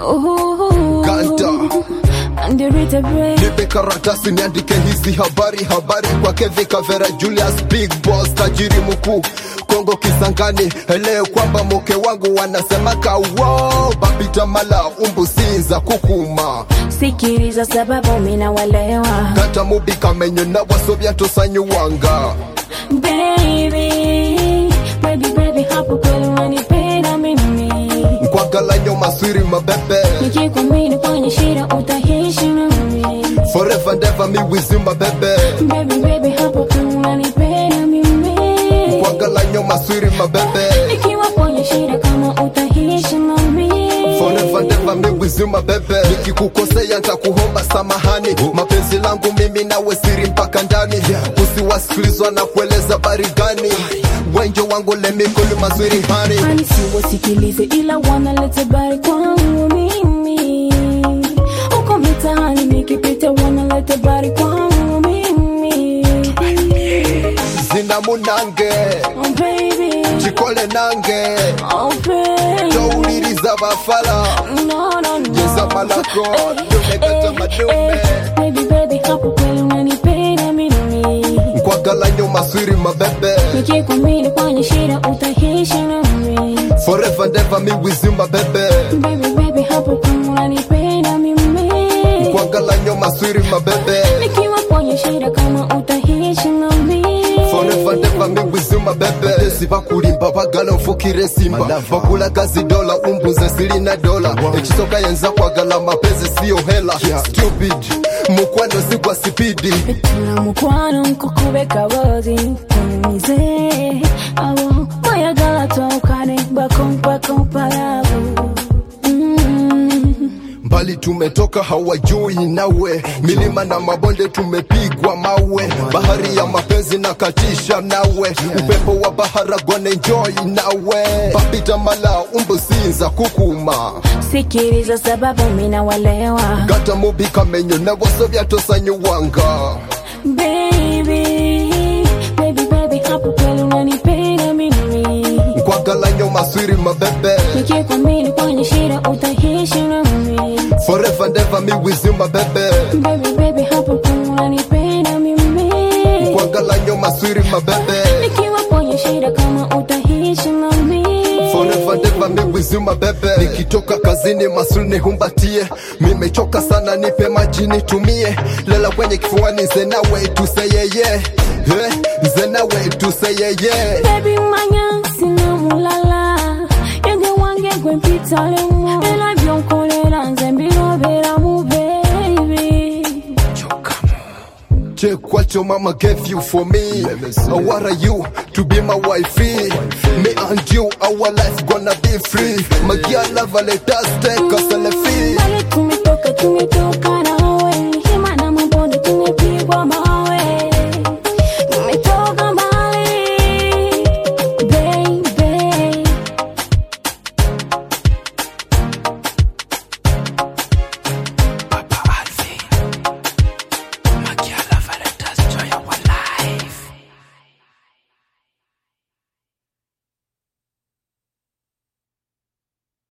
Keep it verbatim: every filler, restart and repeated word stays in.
Ooh, Ganta Underrated brain. Nipe karatasi niandike hizi habari. Habari kwa Kevi Kavera Julius Big Boss tajiri mkuu Kongo Kisangani. Elewe kwamba mke wangu wanasema kawo Babita mala umbu sinza kukuma. Sikiriza sababu mina walewa. Ganta mubika menyo na wasobia tosanyu wanga. Baby, baby, baby, hapo kweli wanipenda mimi. Kwa gala nyoma swiri mabebe. Nikikwamini kwenye shida utahishi na mimi. Forever and ever me with you mabebe. Baby, baby, hapo kweli wanipenda mimi. Kwa gala nyoma swiri mabebe. Nikiwa kwenye shida kama utahishi na mimi. Forever and ever me with you mabebe. Nikikukosea nitakuomba samahani. Mapenzi langu mimi nawe siri mpaka ndani. Usiwasikilizwa na kueleza bari gani. Wenjo wangu lemikuli mazuri hani. Hani siwasikilize ila wanalete bari kwangu mimi. Uko mitahani nikipita wanalete bari kwangu mimi. Zina munange Oh baby, chikole nange oh baby, Tauliriza bafala no no no. Jeza malako Dume kata madume. Baby baby hapo kweli unanipenda mimi. Kwa gala nyoma swiri mabebe. Nikikwamini kwenye shida utahishi na mimi. Forever and ever me with you mabebe. Baby baby hapo kweli unanipenda mimi. Kwa gala nyoma swiri mabebe. Nikiwa kwenye shida kama utahishi na mimi. Forever and ever me with you mabebe. Siba kulimba bagala mfukire simba. Bakula kazi dola umbuze sili na dola. Echisoka yenza kwa gala mapenzi siyo hela. Stupid mukwano sigwa sipidi. Tuna mukwano mkukubeka wazi kunize. Awo maya gala tuukane bakompa kompa yabu. Mbali tumetoka hawajui nawe. Milima na mabonde tumepigwa mawe. Bahari ya mapenzi na katisha nawe. Upepo wa bahara gonna enjoy nawe. Babita mala umbu sinza kukuma. Sikiriza sababu mina walewa. Gata mubika menyo na wasobia tosanyu wanga. Baby, baby, baby, hapo kweli unanipenda mimi. Kwa gala nyoma swiri mabebe. Nikikwamini kwenye shida utahishi na mimi. Forever and ever me with you mabebe. Baby, baby, hapo kweli unanipenda mimi. Kwa gala nyoma swiri mabebe. Nikiwa kwenye shida kama utahishi na mimi. Forever and ever me with you mabebe. Nikitoka kazini masuli nihumbatie. Mimechoka sana nipe maji nitumie. Lela kwenye kifuani zenawe tuseyeye. Hey, zenawe tuseyeye. Baby manya sina mulala. Yenge wange kwe mpita lemo. Ela vyonkolera nzembiro vera mu baby. Check what your mama gave you for me. Or what are you to be my wifey? Me and you, our life gonna be free. My girl love, let us take a selfie.